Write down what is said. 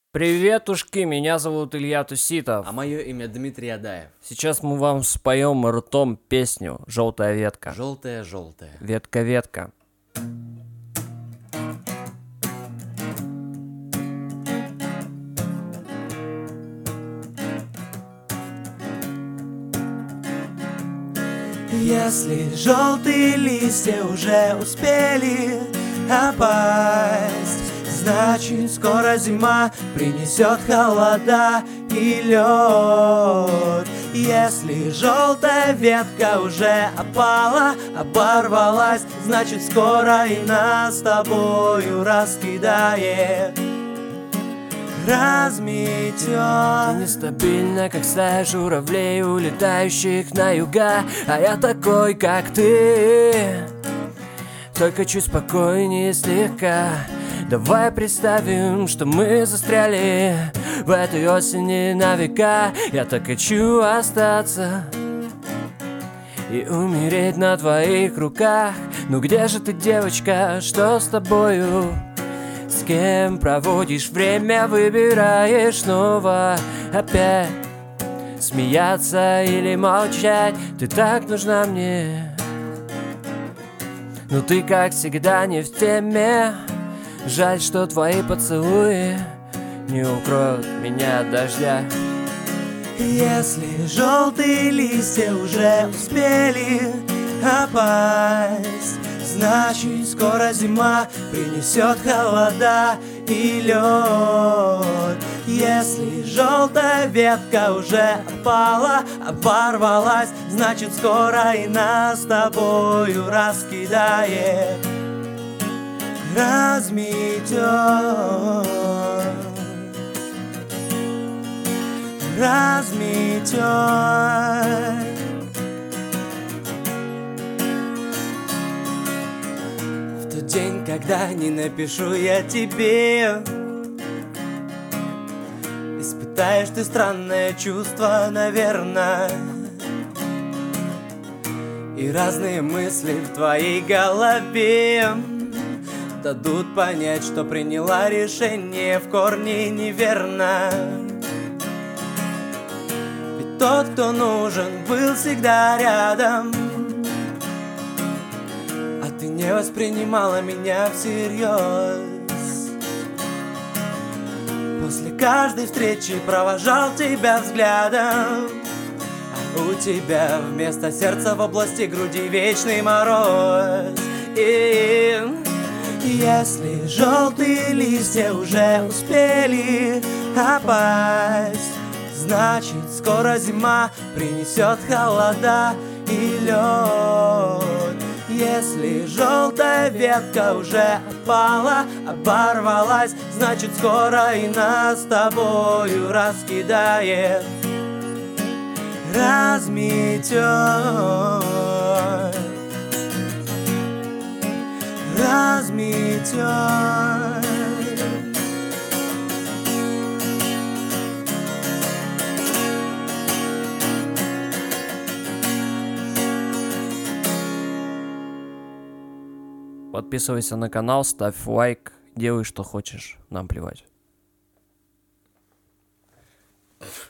Приветушки, меня зовут Илья Туситов. А мое имя Дмитрий Адаев. Сейчас мы вам споем ртом песню «Желтая ветка». Желтая-желтая. Ветка-ветка. Если желтые листья уже успели опасть, значит скоро зима принесет холода и лед. Если желтая ветка уже опала, оборвалась, значит скоро и нас с тобою раскидает, разметет. Ты нестабильна, как стая журавлей, улетающих на юга. А я такой, как ты, только чуть спокойнее слегка. Давай представим, что мы застряли в этой осени на века. Я так хочу остаться и умереть на твоих руках. Ну где же ты, девочка, что с тобою? С кем проводишь время, выбираешь снова опять смеяться или молчать. Ты так нужна мне, но ты, как всегда, не в теме. Жаль, что твои поцелуи не укроют меня от дождя. Если желтые листья уже успели опасть, значит скоро зима принесет холода и лед. Если желтая ветка уже опала, оборвалась, значит скоро и нас с тобою раскидает, разметет, разметет. В тот день, когда не напишу я тебе, испытаешь ты странное чувство, наверное, и разные мысли в твоей голове дадут понять, что приняла решение в корне неверно. Ведь тот, кто нужен, был всегда рядом, а ты не воспринимала меня всерьез. После каждой встречи провожал тебя взглядом, а у тебя вместо сердца в области груди вечный мороз. Если желтые листья уже успели опасть, значит скоро зима принесет холода и лед. Если желтая ветка уже опала, оборвалась, значит скоро и нас с тобою раскидает, разметет, разметет. Подписывайся на канал, ставь лайк, делай что хочешь, нам плевать.